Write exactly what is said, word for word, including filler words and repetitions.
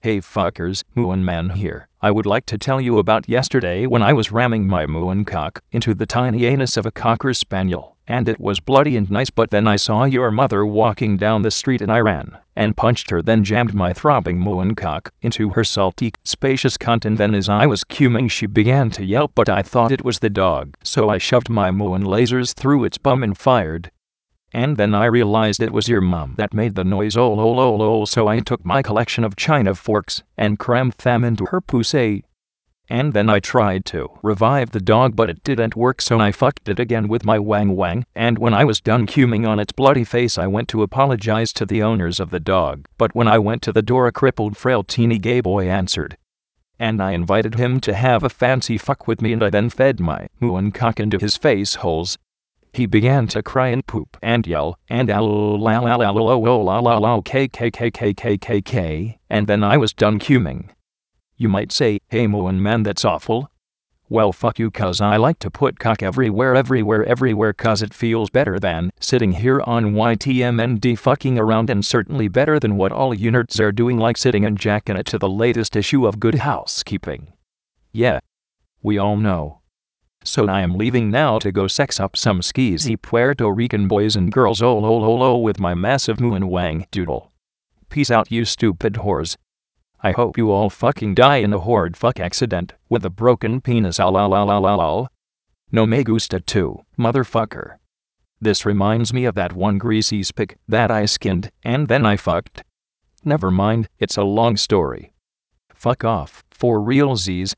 Hey fuckers, Muon Man here. I would like to tell you about yesterday when I was ramming my Muon cock into the tiny anus of a Cocker Spaniel, and it was bloody and nice, but then I saw your mother walking down the street and I ran and punched her, then jammed my throbbing Muon cock into her salty, spacious cunt, and then as I was cuming she began to yelp, but I thought it was the dog, so I shoved my Muon lasers through its bum and fired. And then I realized it was your mom that made the noise, oh lol lol lol, so I took my collection of china forks and crammed them into her pussy. And then I tried to revive the dog, but it didn't work, so I fucked it again with my wang wang, and when I was done cuming on its bloody face I went to apologize to the owners of the dog, but when I went to the door a crippled frail teeny gay boy answered. And I invited him to have a fancy fuck with me, and I then fed my Muon cock into his face holes. He began to cry and poop and yell and ow la la la la la la la la k k k k k k k, and then I was done cuming. You might say, hey Muon Man, that's awful. Well, fuck you, cause I like to put cock everywhere everywhere everywhere cause it feels better than sitting here on Y T M N D fucking around, and certainly better than what all you nerds are doing, like sitting and jacking it to the latest issue of Good Housekeeping. Yeah. We all know. So I am leaving now to go sex up some skeezy Puerto Rican boys and girls, oh lol lol lol, with my massive Muon wang doodle. Peace out, you stupid whores. I hope you all fucking die in a horrid fuck accident with a broken penis, ah la la la la la. No me gusta too, motherfucker. This reminds me of that one greasy spick that I skinned and then I fucked. Never mind, it's a long story. Fuck off, for realsies.